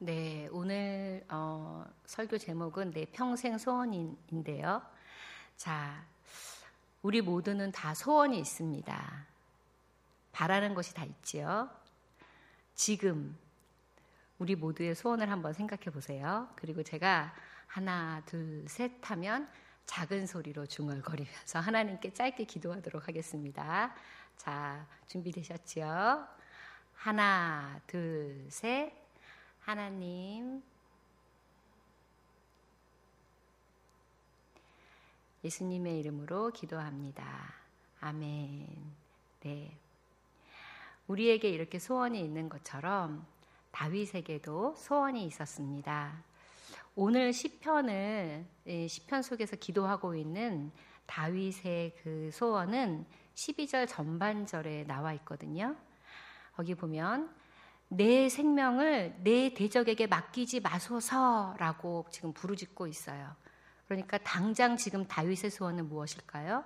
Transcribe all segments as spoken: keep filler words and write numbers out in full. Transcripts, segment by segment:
네, 오늘 어, 설교 제목은 내 평생 소원인데요. 자, 우리 모두는 다 소원이 있습니다. 바라는 것이 다 있지요. 지금 우리 모두의 소원을 한번 생각해 보세요. 그리고 제가 하나, 둘, 셋 하면 작은 소리로 중얼거리면서 하나님께 짧게 기도하도록 하겠습니다. 자, 준비되셨지요? 하나, 둘, 셋. 하나님, 예수님의 이름으로 기도합니다. 아멘. 네. 우리에게 이렇게 소원이 있는 것처럼 다윗에게도 소원이 있었습니다. 오늘 시편을 시편 속에서 기도하고 있는 다윗의 그 소원은 십이 절 전반절에 나와 있거든요. 거기 보면 내 생명을 내 대적에게 맡기지 마소서라고 지금 부르짖고 있어요. 그러니까 당장 지금 다윗의 소원은 무엇일까요?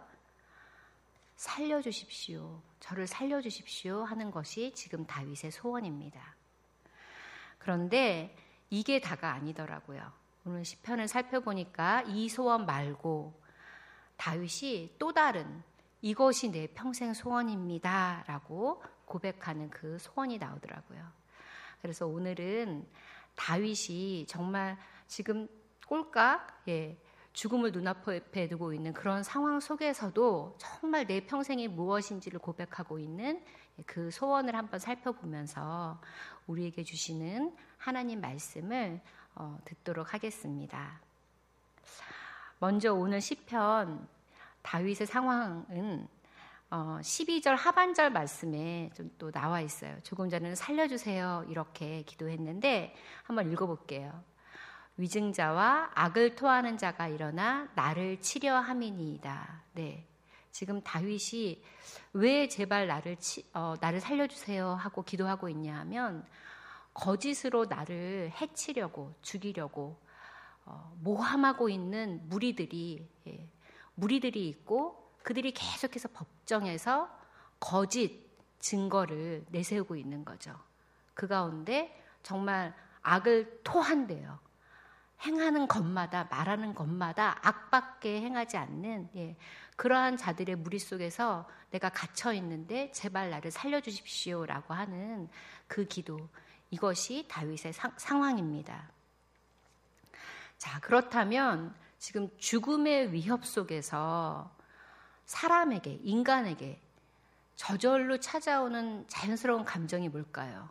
살려주십시오. 저를 살려주십시오 하는 것이 지금 다윗의 소원입니다. 그런데 이게 다가 아니더라고요. 오늘 시편을 살펴보니까 이 소원 말고 다윗이 또 다른 이것이 내 평생 소원입니다 라고 고백하는 그 소원이 나오더라고요. 그래서 오늘은 다윗이 정말 지금 꼴깍 예, 죽음을 눈앞에 두고 있는 그런 상황 속에서도 정말 내 평생이 무엇인지를 고백하고 있는 그 소원을 한번 살펴보면서 우리에게 주시는 하나님 말씀을 어, 듣도록 하겠습니다. 먼저 오늘 시편 다윗의 상황은 어, 십이 절 하반절 말씀에 좀 또 나와 있어요. 조금 전에는 살려주세요 이렇게 기도했는데 한번 읽어볼게요. 위증자와 악을 토하는 자가 일어나 나를 치려 함이니이다. 네, 지금 다윗이 왜 제발 나를 치, 어, 나를 살려주세요 하고 기도하고 있냐 하면 거짓으로 나를 해치려고 죽이려고 어, 모함하고 있는 무리들이 예, 무리들이 있고 그들이 계속해서 법정에서 거짓 증거를 내세우고 있는 거죠. 그 가운데 정말 악을 토한대요. 행하는 것마다 말하는 것마다 악밖에 행하지 않는 예, 그러한 자들의 무리 속에서 내가 갇혀 있는데 제발 나를 살려주십시오라고 하는 그 기도, 이것이 다윗의 상, 상황입니다. 자, 그렇다면 지금 죽음의 위협 속에서 사람에게, 인간에게 저절로 찾아오는 자연스러운 감정이 뭘까요?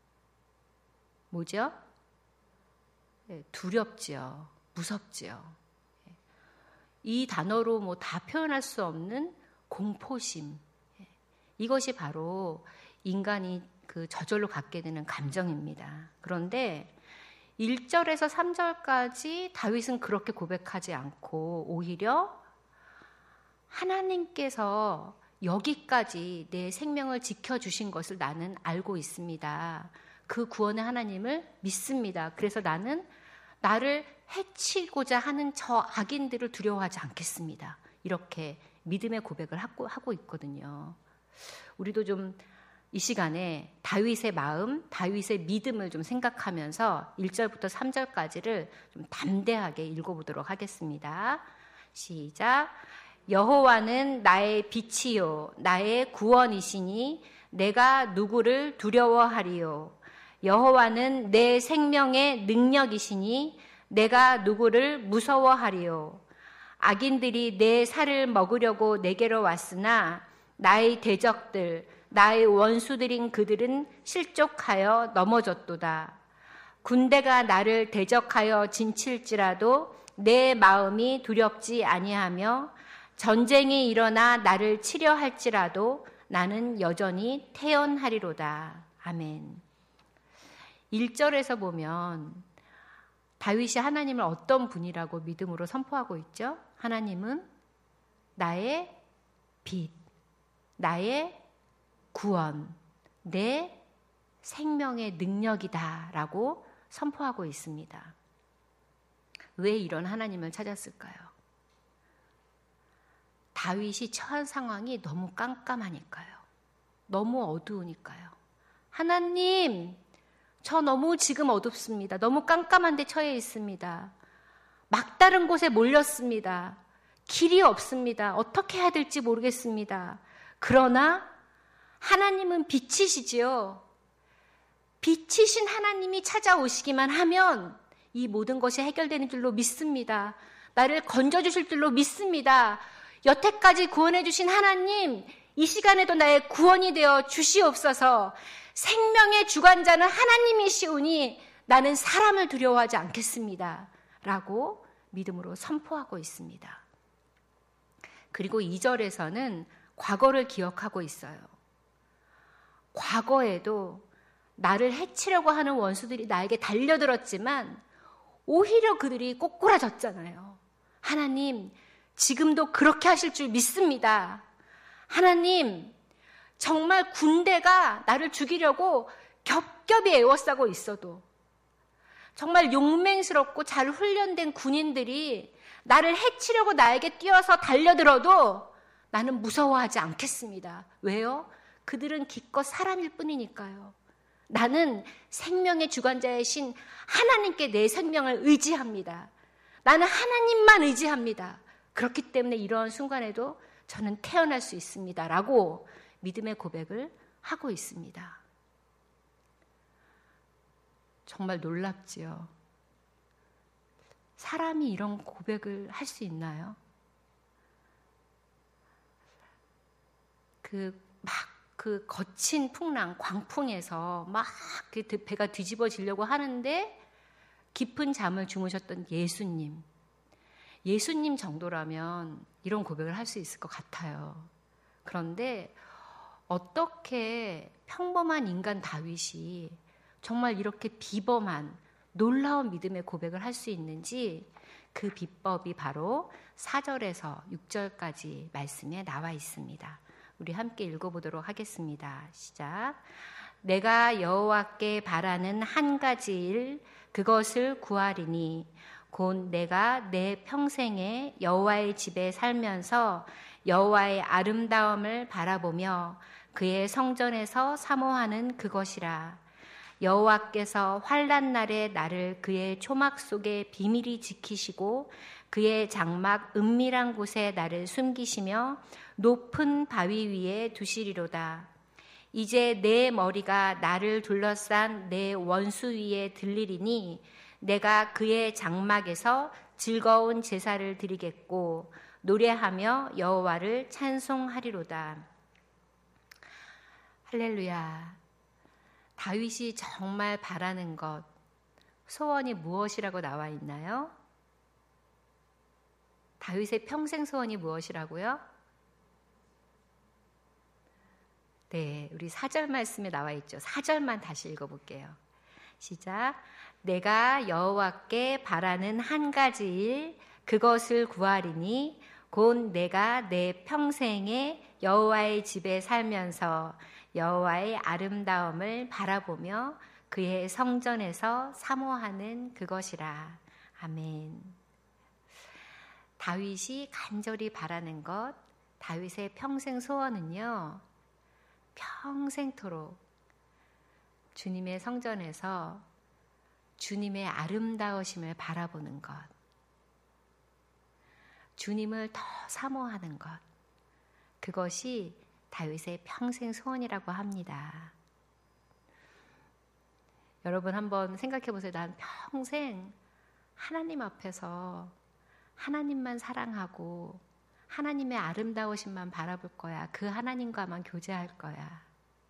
뭐죠? 네, 두렵지요. 무섭지요. 이 단어로 뭐 다 표현할 수 없는 공포심. 이것이 바로 인간이 그 저절로 갖게 되는 감정입니다. 그런데 일 절에서 삼 절까지 다윗은 그렇게 고백하지 않고 오히려 하나님께서 여기까지 내 생명을 지켜주신 것을 나는 알고 있습니다. 그 구원의 하나님을 믿습니다. 그래서 나는 나를 해치고자 하는 저 악인들을 두려워하지 않겠습니다. 이렇게 믿음의 고백을 하고, 하고 있거든요. 우리도 좀 이 시간에 다윗의 마음, 다윗의 믿음을 좀 생각하면서 일 절부터 삼 절까지를 좀 담대하게 읽어보도록 하겠습니다. 시작. 여호와는 나의 빛이요 나의 구원이시니 내가 누구를 두려워하리요. 여호와는 내 생명의 능력이시니 내가 누구를 무서워하리요. 악인들이 내 살을 먹으려고 내게로 왔으나 나의 대적들 나의 원수들인 그들은 실족하여 넘어졌도다. 군대가 나를 대적하여 진칠지라도 내 마음이 두렵지 아니하며 전쟁이 일어나 나를 치려 할지라도 나는 여전히 태연하리로다. 아멘. 일 절에서 보면 다윗이 하나님을 어떤 분이라고 믿음으로 선포하고 있죠? 하나님은 나의 빛, 나의 구원, 내 생명의 능력이다 라고 선포하고 있습니다. 왜 이런 하나님을 찾았을까요? 다윗이 처한 상황이 너무 깜깜하니까요. 너무 어두우니까요. 하나님, 저 너무 지금 어둡습니다. 너무 깜깜한 데 처해 있습니다. 막다른 곳에 몰렸습니다. 길이 없습니다. 어떻게 해야 될지 모르겠습니다. 그러나 하나님은 빛이시지요. 빛이신 하나님이 찾아오시기만 하면 이 모든 것이 해결되는 줄로 믿습니다. 나를 건져주실 줄로 믿습니다. 여태까지 구원해 주신 하나님, 이 시간에도 나의 구원이 되어 주시옵소서. 생명의 주관자는 하나님이시오니 나는 사람을 두려워하지 않겠습니다. 라고 믿음으로 선포하고 있습니다. 그리고 이 절에서는 과거를 기억하고 있어요. 과거에도 나를 해치려고 하는 원수들이 나에게 달려들었지만 오히려 그들이 꼬꾸라졌잖아요. 하나님, 지금도 그렇게 하실 줄 믿습니다. 하나님, 정말 군대가 나를 죽이려고 겹겹이 에워싸고 있어도, 정말 용맹스럽고 잘 훈련된 군인들이 나를 해치려고 나에게 뛰어서 달려들어도 나는 무서워하지 않겠습니다. 왜요? 그들은 기껏 사람일 뿐이니까요. 나는 생명의 주관자이신 하나님께 내 생명을 의지합니다. 나는 하나님만 의지합니다. 그렇기 때문에 이러한 순간에도 저는 태어날 수 있습니다. 라고 믿음의 고백을 하고 있습니다. 정말 놀랍지요. 사람이 이런 고백을 할 수 있나요? 그 막 그 거친 풍랑, 광풍에서 막 그 배가 뒤집어지려고 하는데 깊은 잠을 주무셨던 예수님. 예수님 정도라면 이런 고백을 할 수 있을 것 같아요. 그런데 어떻게 평범한 인간 다윗이 정말 이렇게 비범한 놀라운 믿음의 고백을 할 수 있는지 그 비법이 바로 사 절에서 육 절까지 말씀에 나와 있습니다. 우리 함께 읽어보도록 하겠습니다. 시작. 내가 여호와께 바라는 한 가지 일 그것을 구하리니 곧 내가 내 평생에 여호와의 집에 살면서 여호와의 아름다움을 바라보며 그의 성전에서 사모하는 그것이라. 여호와께서 환난 날에 나를 그의 초막 속에 비밀히 지키시고 그의 장막 은밀한 곳에 나를 숨기시며 높은 바위 위에 두시리로다. 이제 내 머리가 나를 둘러싼 내 원수 위에 들리리니 내가 그의 장막에서 즐거운 제사를 드리겠고 노래하며 여호와를 찬송하리로다. 할렐루야. 다윗이 정말 바라는 것, 소원이 무엇이라고 나와 있나요? 다윗의 평생 소원이 무엇이라고요? 네, 우리 사 절 말씀에 나와 있죠. 사 절만 다시 읽어볼게요. 시작. 내가 여호와께 바라는 한 가지 일 그것을 구하리니 곧 내가 내 평생에 여호와의 집에 살면서 여호와의 아름다움을 바라보며 그의 성전에서 사모하는 그것이라. 아멘. 다윗이 간절히 바라는 것, 다윗의 평생 소원은요, 평생토록 주님의 성전에서 주님의 아름다우심을 바라보는 것, 주님을 더 사모하는 것, 그것이 다윗의 평생 소원이라고 합니다. 여러분 한번 생각해 보세요. 난 평생 하나님 앞에서 하나님만 사랑하고 하나님의 아름다우심만 바라볼 거야. 그 하나님과만 교제할 거야.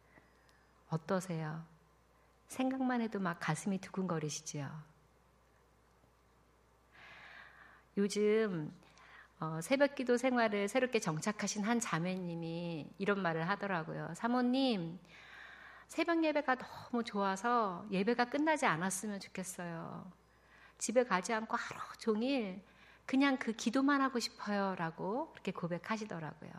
어떠세요? 생각만 해도 막 가슴이 두근거리시죠? 요즘 어, 새벽기도 생활을 새롭게 정착하신 한 자매님이 이런 말을 하더라고요. 사모님, 새벽 예배가 너무 좋아서 예배가 끝나지 않았으면 좋겠어요. 집에 가지 않고 하루 종일 그냥 그 기도만 하고 싶어요 라고 그렇게 고백하시더라고요.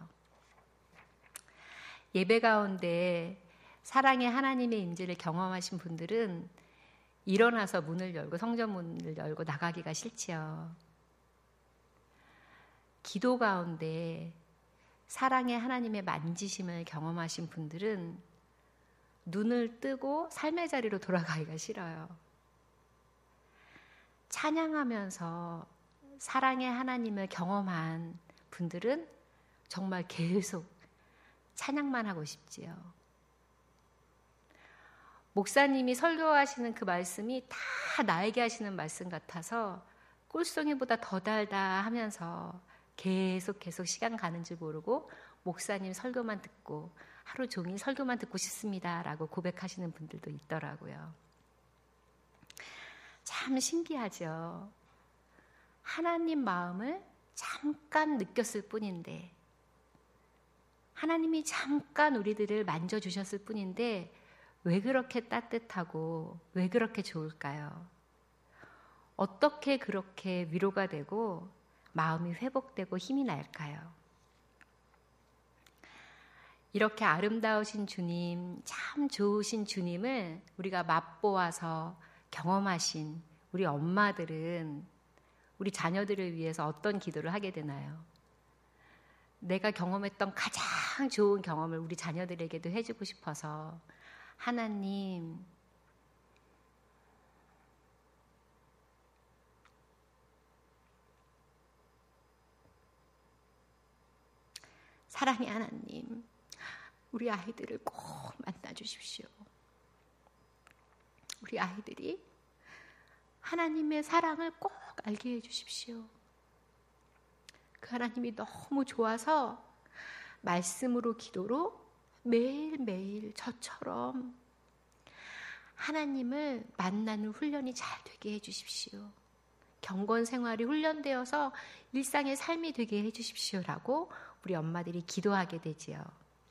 예배 가운데 사랑의 하나님의 임재를 경험하신 분들은 일어나서 문을 열고 성전 문을 열고 나가기가 싫지요. 기도 가운데 사랑의 하나님의 만지심을 경험하신 분들은 눈을 뜨고 삶의 자리로 돌아가기가 싫어요. 찬양하면서 사랑의 하나님을 경험한 분들은 정말 계속 찬양만 하고 싶지요. 목사님이 설교하시는 그 말씀이 다 나에게 하시는 말씀 같아서 꿀송이보다 더 달다 하면서 계속 계속 시간 가는 줄 모르고 목사님 설교만 듣고 하루 종일 설교만 듣고 싶습니다 라고 고백하시는 분들도 있더라고요. 참 신기하죠. 하나님 마음을 잠깐 느꼈을 뿐인데, 하나님이 잠깐 우리들을 만져주셨을 뿐인데 왜 그렇게 따뜻하고 왜 그렇게 좋을까요? 어떻게 그렇게 위로가 되고 마음이 회복되고 힘이 날까요? 이렇게 아름다우신 주님, 참 좋으신 주님을 우리가 맛보아서 경험하신 우리 엄마들은 우리 자녀들을 위해서 어떤 기도를 하게 되나요? 내가 경험했던 가장 좋은 경험을 우리 자녀들에게도 해주고 싶어서 하나님, 사랑의 하나님, 우리 아이들을 꼭 만나 주십시오. 우리 아이들이 하나님의 사랑을 꼭 알게 해 주십시오. 그 하나님이 너무 좋아서 말씀으로 기도로 매일매일 저처럼 하나님을 만나는 훈련이 잘 되게 해 주십시오. 경건 생활이 훈련되어서 일상의 삶이 되게 해 주십시오라고 우리 엄마들이 기도하게 되지요.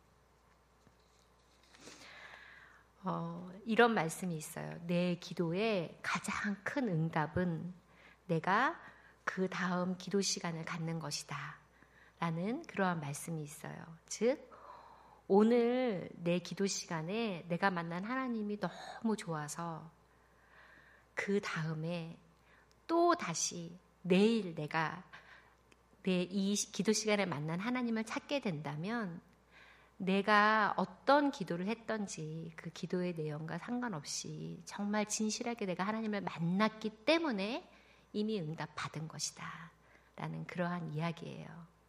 어, 이런 말씀이 있어요. 내 기도의 가장 큰 응답은 내가 그 다음 기도 시간을 갖는 것이다 라는 그러한 말씀이 있어요. 즉 오늘 내 기도 시간에 내가 만난 하나님이 너무 좋아서 그 다음에 또 다시 내일 내가 내 이 기도 시간에 만난 하나님을 찾게 된다면 내가 어떤 기도를 했던지 그 기도의 내용과 상관없이 정말 진실하게 내가 하나님을 만났기 때문에 이미 응답받은 것이다 라는 그러한 이야기예요.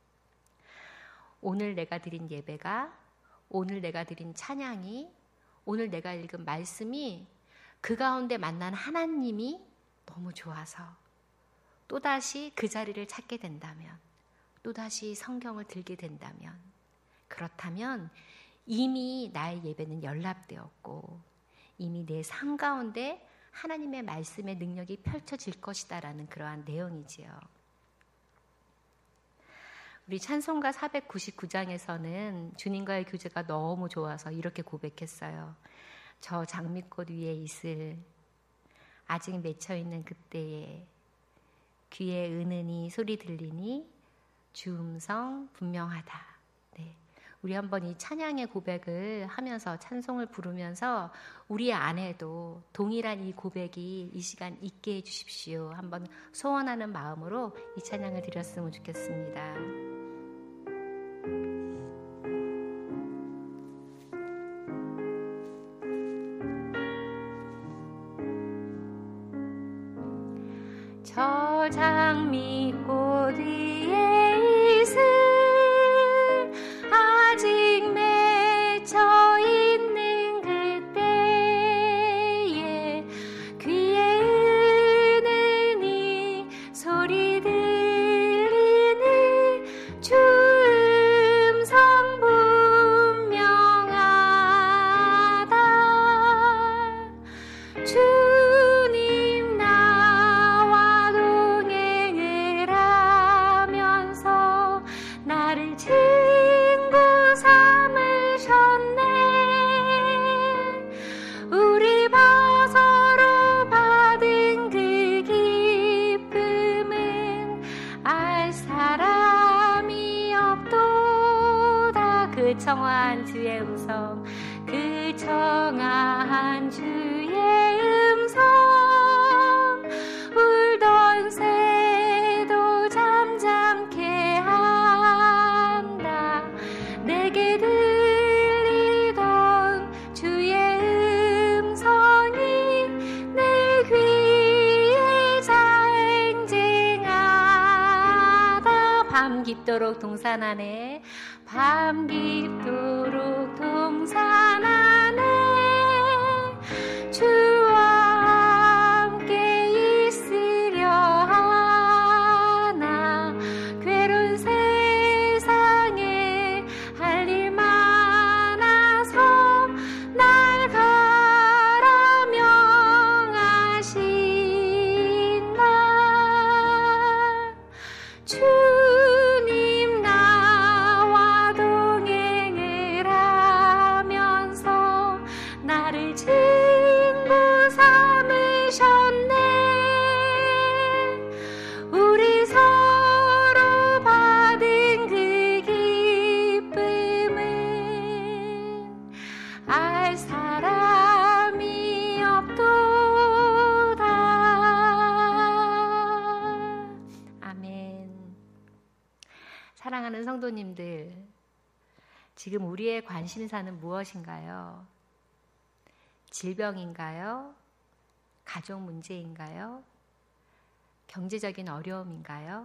오늘 내가 드린 예배가, 오늘 내가 드린 찬양이, 오늘 내가 읽은 말씀이 그 가운데 만난 하나님이 너무 좋아서 또다시 그 자리를 찾게 된다면, 또다시 성경을 들게 된다면, 그렇다면 이미 나의 예배는 연락되었고 이미 내 삶 가운데 하나님의 말씀의 능력이 펼쳐질 것이다라는 그러한 내용이지요. 우리 찬송가 사백구십구 장에서는 주님과의 교제가 너무 좋아서 이렇게 고백했어요. 저 장미꽃 위에 있을 아직 맺혀있는 그때에 귀에 은은히 소리 들리니 주 음성 분명하다. 네. 우리 한번 이 찬양의 고백을 하면서 찬송을 부르면서 우리 안에도 동일한 이 고백이 이 시간 있게 해주십시오. 한번 소원하는 마음으로 이 찬양을 드렸으면 좋겠습니다. 저 장미꽃 위에 있을 아직 맺혀 있는 그때에 귀에 은은히 소리 들리는 주 음성 분명하다. 주님 나와 동행을 하면서 나를 친구 삼으셨네. 우리 서로 받은 그 기쁨은 알 사람이 없도다. 그 청아한 주의 음성, 그 청아한 주의 음성 깊도록 동산 안에 밤 깊도록 동산 안에 주와 함께 있으려 하나 괴로운 세상에 할 일 많아서 날 가라 명하신다. 주님 나와 동행을 하면서 나를 친구 삼으셨네. 우리 서로 받은 그 기쁨은 알 사람이 없도다. 아멘. 사랑하는 성도님들, 지금 우리의 관심사는 무엇인가요? 질병인가요? 가족 문제인가요? 경제적인 어려움인가요?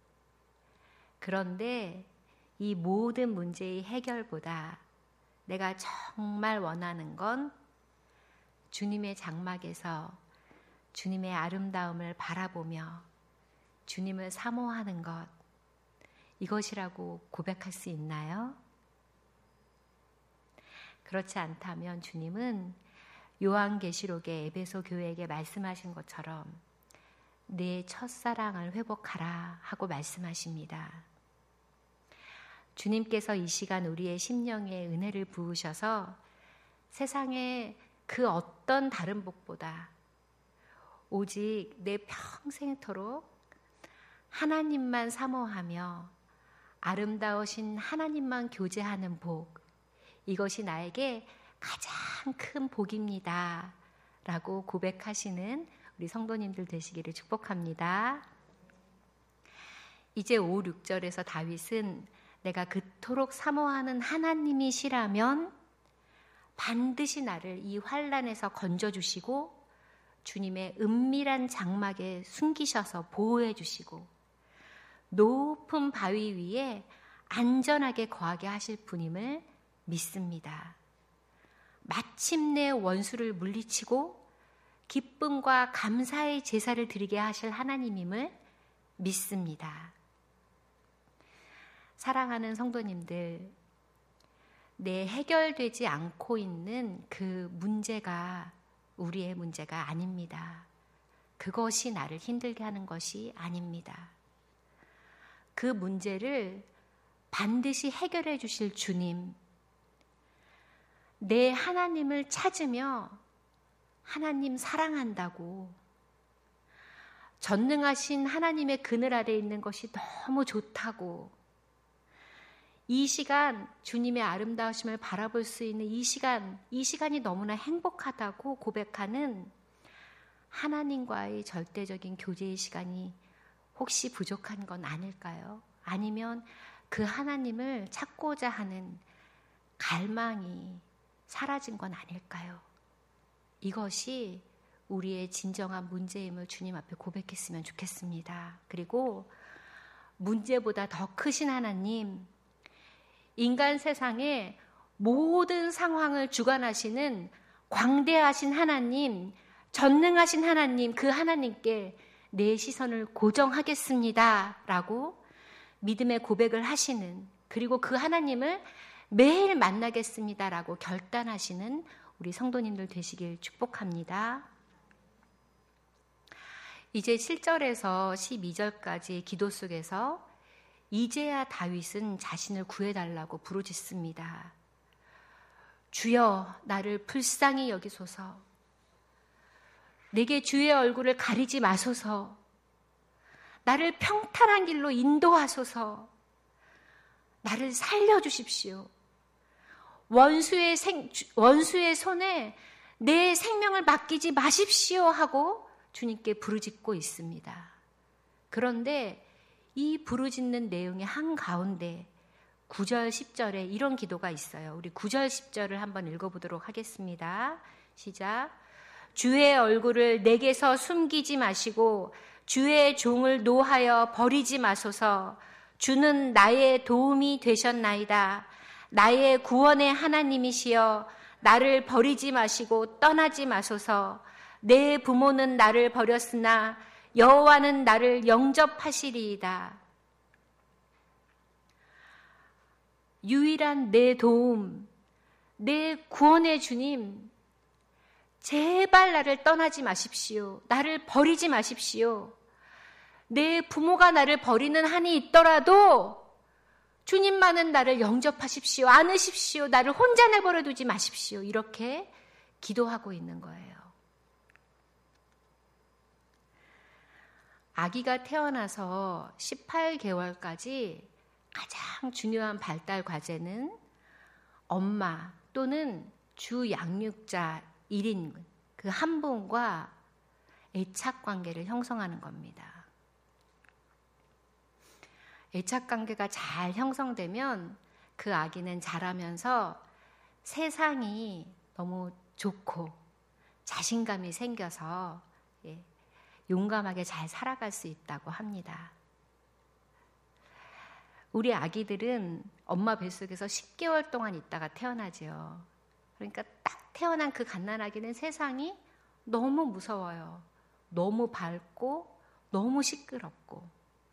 그런데 이 모든 문제의 해결보다 내가 정말 원하는 건 주님의 장막에서 주님의 아름다움을 바라보며 주님을 사모하는 것, 이것이라고 고백할 수 있나요? 그렇지 않다면 주님은 요한계시록의 에베소 교회에게 말씀하신 것처럼 내 첫사랑을 회복하라 하고 말씀하십니다. 주님께서 이 시간 우리의 심령에 은혜를 부으셔서 세상의 그 어떤 다른 복보다 오직 내 평생토록 하나님만 사모하며 아름다우신 하나님만 교제하는 복, 이것이 나에게 가장 큰 복입니다 라고 고백하시는 우리 성도님들 되시기를 축복합니다. 이제 오, 육 절에서 다윗은 내가 그토록 사모하는 하나님이시라면 반드시 나를 이 환난에서 건져주시고 주님의 은밀한 장막에 숨기셔서 보호해 주시고 높은 바위 위에 안전하게 거하게 하실 분임을 믿습니다. 마침내 원수를 물리치고 기쁨과 감사의 제사를 드리게 하실 하나님임을 믿습니다. 사랑하는 성도님들, 내 해결되지 않고 있는 그 문제가 우리의 문제가 아닙니다. 그것이 나를 힘들게 하는 것이 아닙니다. 그 문제를 반드시 해결해 주실 주님, 내 하나님을 찾으며 하나님 사랑한다고, 전능하신 하나님의 그늘 아래 있는 것이 너무 좋다고, 이 시간 주님의 아름다우심을 바라볼 수 있는 이 시간, 이 시간이 너무나 행복하다고 고백하는 하나님과의 절대적인 교제의 시간이 혹시 부족한 건 아닐까요? 아니면 그 하나님을 찾고자 하는 갈망이 사라진 건 아닐까요? 이것이 우리의 진정한 문제임을 주님 앞에 고백했으면 좋겠습니다. 그리고 문제보다 더 크신 하나님, 인간 세상의 모든 상황을 주관하시는 광대하신 하나님, 전능하신 하나님, 그 하나님께 내 시선을 고정하겠습니다 라고 믿음의 고백을 하시는, 그리고 그 하나님을 매일 만나겠습니다 라고 결단하시는 우리 성도님들 되시길 축복합니다. 이제 칠 절에서 십이 절까지 기도 속에서 이제야 다윗은 자신을 구해달라고 부르짖습니다. 주여, 나를 불쌍히 여기소서. 내게 주의 얼굴을 가리지 마소서. 나를 평탄한 길로 인도하소서. 나를 살려주십시오. 원수의, 생, 원수의 손에 내 생명을 맡기지 마십시오 하고 주님께 부르짖고 있습니다. 그런데 이 부르짖는 내용의 한가운데 구 절, 십 절에 이런 기도가 있어요. 우리 구 절, 십 절을 한번 읽어보도록 하겠습니다. 시작. 주의 얼굴을 내게서 숨기지 마시고 주의 종을 노하여 버리지 마소서. 주는 나의 도움이 되셨나이다. 나의 구원의 하나님이시여 나를 버리지 마시고 떠나지 마소서. 내 부모는 나를 버렸으나 여호와는 나를 영접하시리이다. 유일한 내 도움, 내 구원의 주님, 제발 나를 떠나지 마십시오. 나를 버리지 마십시오. 내 부모가 나를 버리는 한이 있더라도 주님만은 나를 영접하십시오. 안으십시오. 나를 혼자 내버려 두지 마십시오. 이렇게 기도하고 있는 거예요. 아기가 태어나서 십팔 개월까지 가장 중요한 발달 과제는 엄마 또는 주 양육자 일 인 그 한 분과 애착 관계를 형성하는 겁니다. 애착 관계가 잘 형성되면 그 아기는 자라면서 세상이 너무 좋고 자신감이 생겨서 예, 용감하게 잘 살아갈 수 있다고 합니다. 우리 아기들은 엄마 뱃속에서 십 개월 동안 있다가 태어나죠. 그러니까 딱 태어난 그 갓난아기는 세상이 너무 무서워요. 너무 밝고 너무 시끄럽고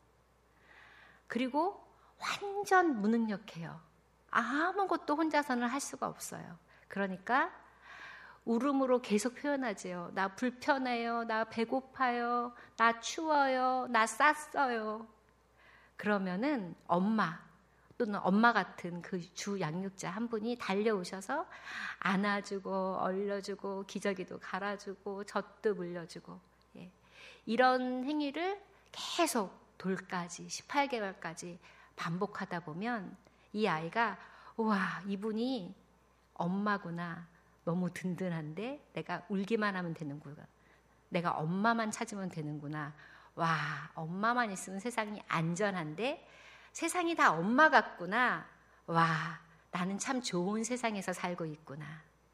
그리고 완전 무능력해요. 아무것도 혼자서는 할 수가 없어요. 그러니까 울음으로 계속 표현하지요. 나 불편해요. 나 배고파요. 나 추워요. 나 쌌어요. 그러면은 엄마 또는 엄마 같은 그 주 양육자 한 분이 달려오셔서 안아주고 얼려주고 기저귀도 갈아주고 젖도 물려주고 예. 이런 행위를 계속 돌까지 십팔 개월까지 반복하다 보면 이 아이가 우와 이분이 엄마구나. 너무 든든한데 내가 울기만 하면 되는구나. 내가 엄마만 찾으면 되는구나. 와, 엄마만 있으면 세상이 안전한데 세상이 다 엄마 같구나. 와, 나는 참 좋은 세상에서 살고 있구나.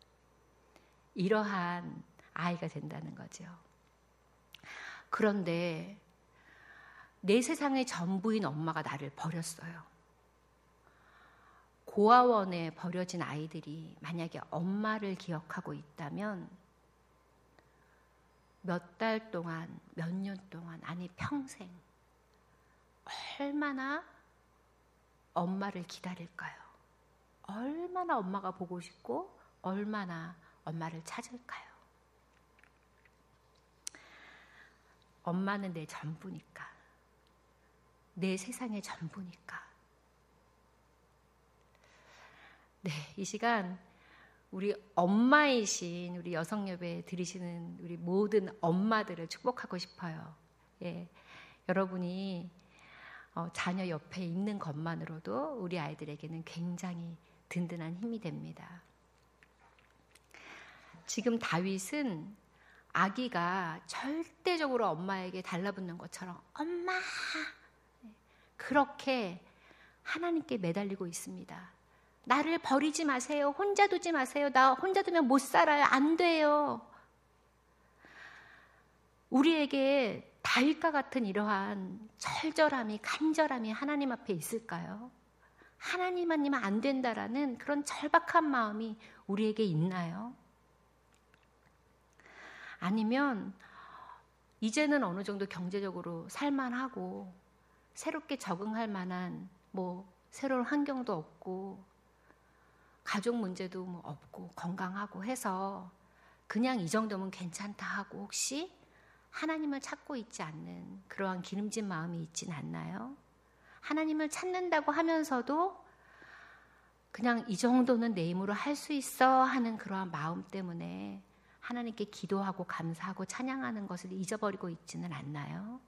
이러한 아이가 된다는 거죠. 그런데 내 세상의 전부인 엄마가 나를 버렸어요. 고아원에 버려진 아이들이 만약에 엄마를 기억하고 있다면 몇 달 동안, 몇 년 동안, 아니 평생 얼마나 엄마를 기다릴까요? 얼마나 엄마가 보고 싶고 얼마나 엄마를 찾을까요? 엄마는 내 전부니까. 내 세상의 전부니까. 네, 이 시간 우리 엄마이신 우리 여성예배 들으시는 우리 모든 엄마들을 축복하고 싶어요. 예, 여러분이 어, 자녀 옆에 있는 것만으로도 우리 아이들에게는 굉장히 든든한 힘이 됩니다. 지금 다윗은 아기가 절대적으로 엄마에게 달라붙는 것처럼 엄마! 그렇게 하나님께 매달리고 있습니다. 나를 버리지 마세요. 혼자 두지 마세요. 나 혼자 두면 못 살아요. 안 돼요. 우리에게 다윗과 같은 이러한 철저함이, 간절함이 하나님 앞에 있을까요? 하나님 아니면 안 된다라는 그런 절박한 마음이 우리에게 있나요? 아니면 이제는 어느 정도 경제적으로 살만하고 새롭게 적응할 만한 뭐 새로운 환경도 없고 가족 문제도 뭐 없고 건강하고 해서 그냥 이 정도면 괜찮다 하고 혹시 하나님을 찾고 있지 않는 그러한 기름진 마음이 있진 않나요? 하나님을 찾는다고 하면서도 그냥 이 정도는 내 힘으로 할 수 있어 하는 그러한 마음 때문에 하나님께 기도하고 감사하고 찬양하는 것을 잊어버리고 있지는 않나요?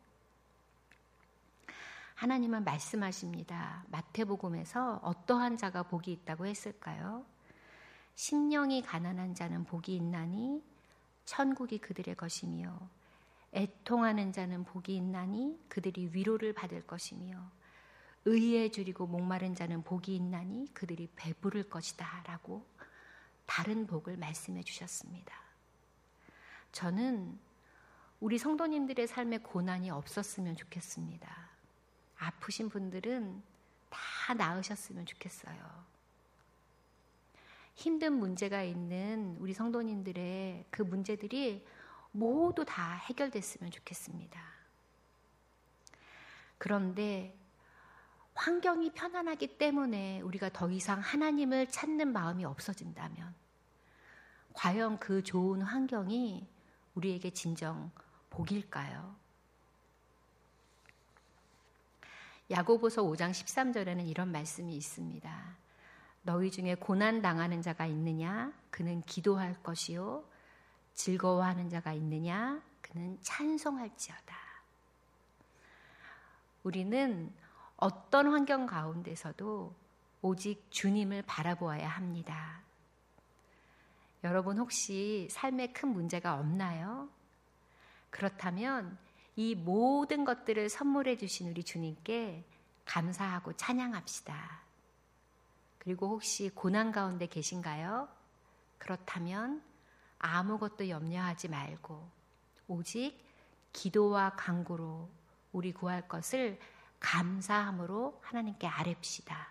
하나님은 말씀하십니다. 마태복음에서 어떠한 자가 복이 있다고 했을까요? 심령이 가난한 자는 복이 있나니 천국이 그들의 것이며 애통하는 자는 복이 있나니 그들이 위로를 받을 것이며 의에 줄이고 목마른 자는 복이 있나니 그들이 배부를 것이다 라고 다른 복을 말씀해 주셨습니다. 저는 우리 성도님들의 삶에 고난이 없었으면 좋겠습니다. 아프신 분들은 다 나으셨으면 좋겠어요. 힘든 문제가 있는 우리 성도님들의 그 문제들이 모두 다 해결됐으면 좋겠습니다. 그런데 환경이 편안하기 때문에 우리가 더 이상 하나님을 찾는 마음이 없어진다면 과연 그 좋은 환경이 우리에게 진정 복일까요? 야고보서 오 장 십삼 절에는 이런 말씀이 있습니다. 너희 중에 고난 당하는 자가 있느냐? 그는 기도할 것이요. 즐거워하는 자가 있느냐? 그는 찬송할지어다. 우리는 어떤 환경 가운데서도 오직 주님을 바라보아야 합니다. 여러분 혹시 삶에 큰 문제가 없나요? 그렇다면 이 모든 것들을 선물해 주신 우리 주님께 감사하고 찬양합시다. 그리고 혹시 고난 가운데 계신가요? 그렇다면 아무것도 염려하지 말고 오직 기도와 간구로 우리 구할 것을 감사함으로 하나님께 아뢰읍시다.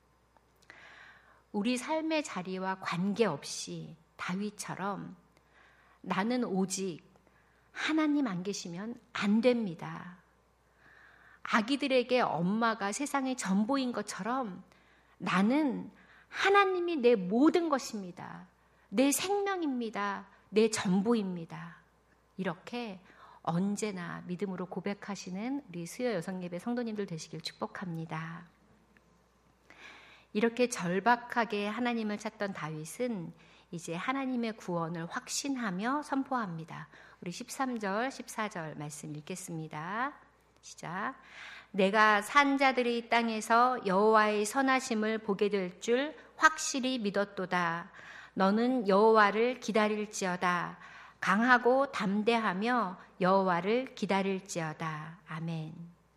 우리 삶의 자리와 관계없이 다윗처럼 나는 오직 하나님 안 계시면 안 됩니다. 아기들에게 엄마가 세상의 전부인 것처럼 나는 하나님이 내 모든 것입니다. 내 생명입니다. 내 전부입니다. 이렇게 언제나 믿음으로 고백하시는 우리 수요 여성예배 성도님들 되시길 축복합니다. 이렇게 절박하게 하나님을 찾던 다윗은 이제 하나님의 구원을 확신하며 선포합니다. 우리 십삼 절, 십사 절 말씀 읽겠습니다. 시작. 내가 산 자들이 이 땅에서 여호와의 선하심을 보게 될 줄 확실히 믿었도다. 너는 여호와를 기다릴지어다. 강하고 담대하며 여호와를 기다릴지어다. 아멘.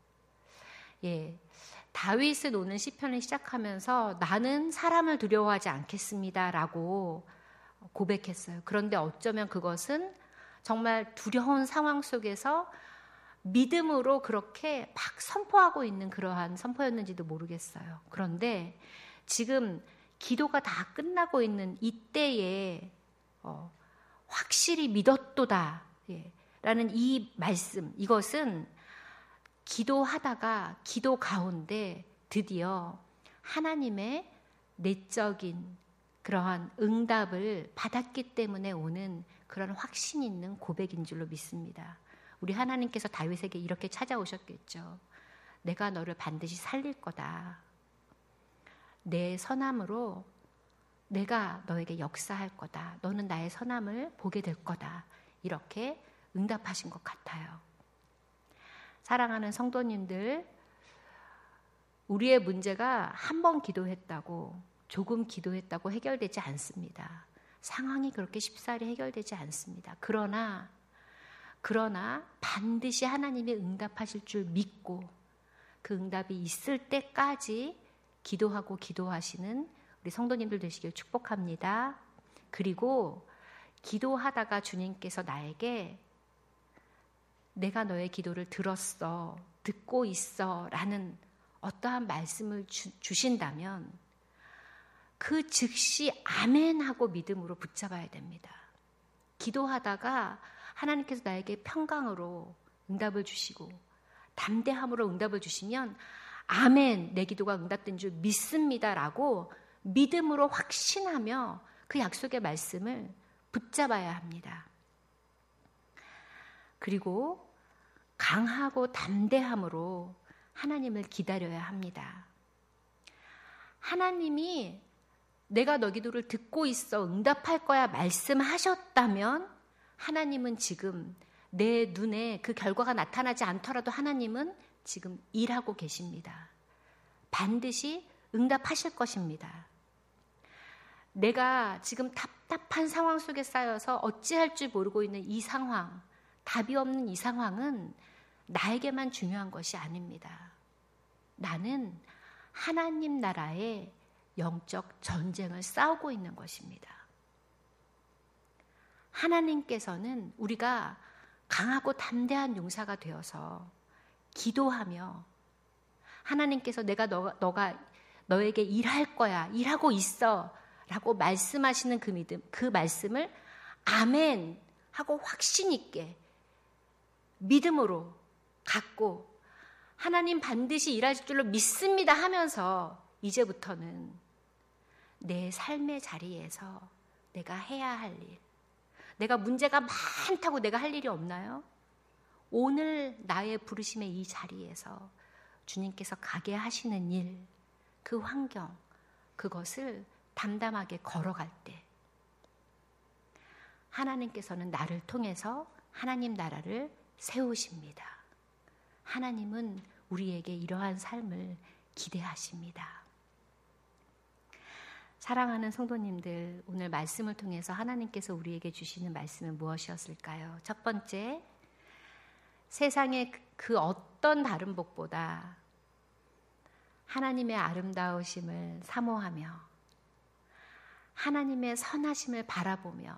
예, 다윗은 오늘 시편을 시작하면서 나는 사람을 두려워하지 않겠습니다라고 고백했어요. 그런데 어쩌면 그것은 정말 두려운 상황 속에서 믿음으로 그렇게 막 선포하고 있는 그러한 선포였는지도 모르겠어요. 그런데 지금 기도가 다 끝나고 있는 이때에 어, 확실히 믿었도다 예, 라는 이 말씀, 이것은 기도하다가 기도 가운데 드디어 하나님의 내적인 그러한 응답을 받았기 때문에 오는 그런 확신 있는 고백인 줄로 믿습니다. 우리 하나님께서 다윗에게 이렇게 찾아오셨겠죠. 내가 너를 반드시 살릴 거다. 내 선함으로 내가 너에게 역사할 거다. 너는 나의 선함을 보게 될 거다. 이렇게 응답하신 것 같아요. 사랑하는 성도님들, 우리의 문제가 한 번 기도했다고, 조금 기도했다고 해결되지 않습니다. 상황이 그렇게 쉽사리 해결되지 않습니다. 그러나 그러나 반드시 하나님이 응답하실 줄 믿고 그 응답이 있을 때까지 기도하고 기도하시는 우리 성도님들 되시길 축복합니다. 그리고 기도하다가 주님께서 나에게 내가 너의 기도를 들었어, 듣고 있어 라는 어떠한 말씀을 주, 주신다면 그 즉시 아멘 하고 믿음으로 붙잡아야 됩니다. 기도하다가 하나님께서 나에게 평강으로 응답을 주시고 담대함으로 응답을 주시면 아멘, 내 기도가 응답된 줄 믿습니다라고 믿음으로 확신하며 그 약속의 말씀을 붙잡아야 합니다. 그리고 강하고 담대함으로 하나님을 기다려야 합니다. 하나님이 내가 너 기도를 듣고 있어 응답할 거야 말씀하셨다면 하나님은 지금 내 눈에 그 결과가 나타나지 않더라도 하나님은 지금 일하고 계십니다. 반드시 응답하실 것입니다. 내가 지금 답답한 상황 속에 쌓여서 어찌할 줄 모르고 있는 이 상황, 답이 없는 이 상황은 나에게만 중요한 것이 아닙니다. 나는 하나님 나라의 영적 전쟁을 싸우고 있는 것입니다. 하나님께서는 우리가 강하고 담대한 용사가 되어서 기도하며 하나님께서 내가 너, 너가 너에게 일할 거야, 일하고 있어 라고 말씀하시는 그 믿음, 그 말씀을 아멘 하고 확신 있게 믿음으로 갖고 하나님 반드시 일하실 줄로 믿습니다 하면서 이제부터는 내 삶의 자리에서 내가 해야 할 일, 내가 문제가 많다고 내가 할 일이 없나요? 오늘 나의 부르심의 이 자리에서 주님께서 가게 하시는 일, 그 환경, 그것을 담담하게 걸어갈 때 하나님께서는 나를 통해서 하나님 나라를 세우십니다. 하나님은 우리에게 이러한 삶을 기대하십니다. 사랑하는 성도님들, 오늘 말씀을 통해서 하나님께서 우리에게 주시는 말씀은 무엇이었을까요? 첫 번째, 세상의 그 어떤 다른 복보다 하나님의 아름다우심을 사모하며 하나님의 선하심을 바라보며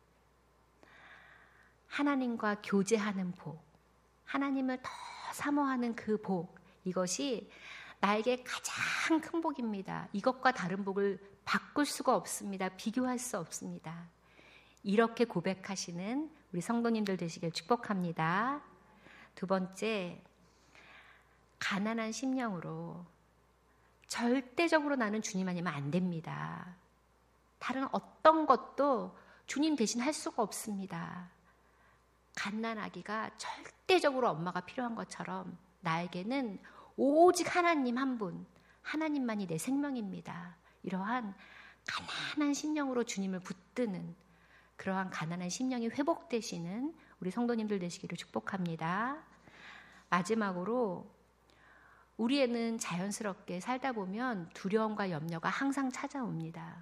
하나님과 교제하는 복, 하나님을 더 사모하는 그 복, 이것이 나에게 가장 큰 복입니다. 이것과 다른 복을 바꿀 수가 없습니다. 비교할 수 없습니다. 이렇게 고백하시는 우리 성도님들 되시길 축복합니다. 두 번째, 가난한 심령으로 절대적으로 나는 주님 아니면 안 됩니다. 다른 어떤 것도 주님 대신 할 수가 없습니다. 갓난아기가 절대적으로 엄마가 필요한 것처럼 나에게는 오직 하나님 한 분, 하나님만이 내 생명입니다. 이러한 가난한 심령으로 주님을 붙드는 그러한 가난한 심령이 회복되시는 우리 성도님들 되시기를 축복합니다. 마지막으로 우리에는 자연스럽게 살다 보면 두려움과 염려가 항상 찾아옵니다.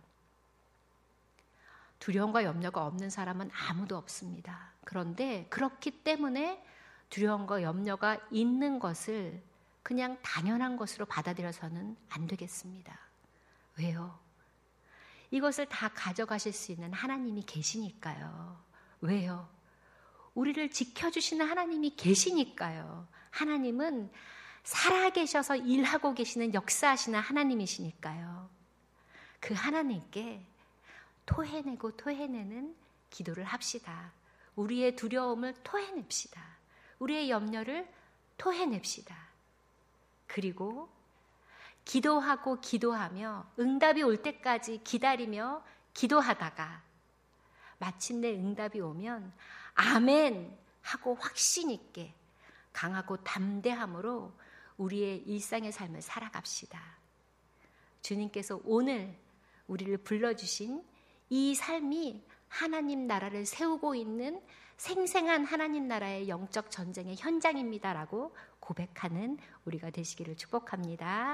두려움과 염려가 없는 사람은 아무도 없습니다. 그런데 그렇기 때문에 두려움과 염려가 있는 것을 그냥 당연한 것으로 받아들여서는 안 되겠습니다. 왜요? 이것을 다 가져가실 수 있는 하나님이 계시니까요. 왜요? 우리를 지켜주시는 하나님이 계시니까요. 하나님은 살아계셔서 일하고 계시는 역사하시는 하나님이시니까요. 그 하나님께 토해내고 토해내는 기도를 합시다. 우리의 두려움을 토해냅시다. 우리의 염려를 토해냅시다. 그리고 기도하고 기도하며 응답이 올 때까지 기다리며 기도하다가 마침내 응답이 오면 아멘 하고 확신 있게 강하고 담대함으로 우리의 일상의 삶을 살아갑시다. 주님께서 오늘 우리를 불러주신 이 삶이 하나님 나라를 세우고 있는 생생한 하나님 나라의 영적 전쟁의 현장입니다라고 고백하는 우리가 되시기를 축복합니다.